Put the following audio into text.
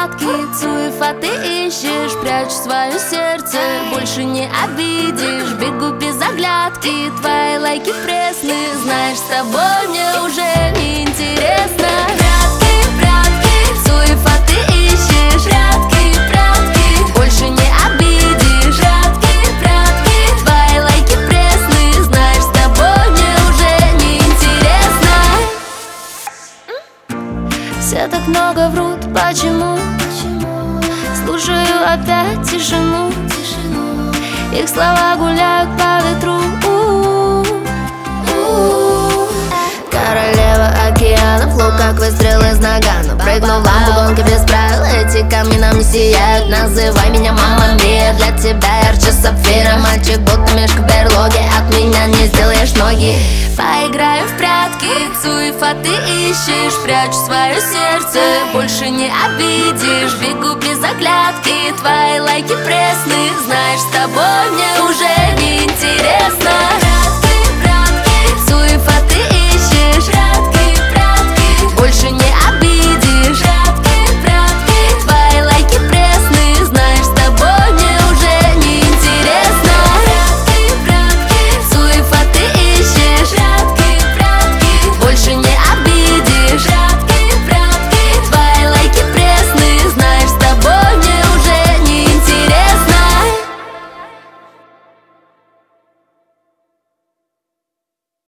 прятки, цуефа ты ищешь, прячь свое сердце, больше не обидишь. Бегу без оглядки, твои лайки пресные, знаешь, с тобой мне уже не интересно. Прятки, прятки, цуефа ты ищешь, прятки, прятки, больше не обидишь. Прятки, прятки, твои лайки пресные, знаешь, с тобой мне уже не интересно. Все так много врут, почему? Слушаю опять тишину, их слова гуляют по ветру. Королева океанов, лук как выстрел из нагана. Прыгну в ламбу, гонка без правил, эти камни нам не сияют. Называй меня мама Мия, для тебя ярче сапфира. Мальчик будто мишка в берлоге, от меня не сделаешь ноги. Поиграю в прятки, цуефа ты ищешь, прячь свое сердце, больше не обидишь. Бегу без оглядки, твои лайки пресные.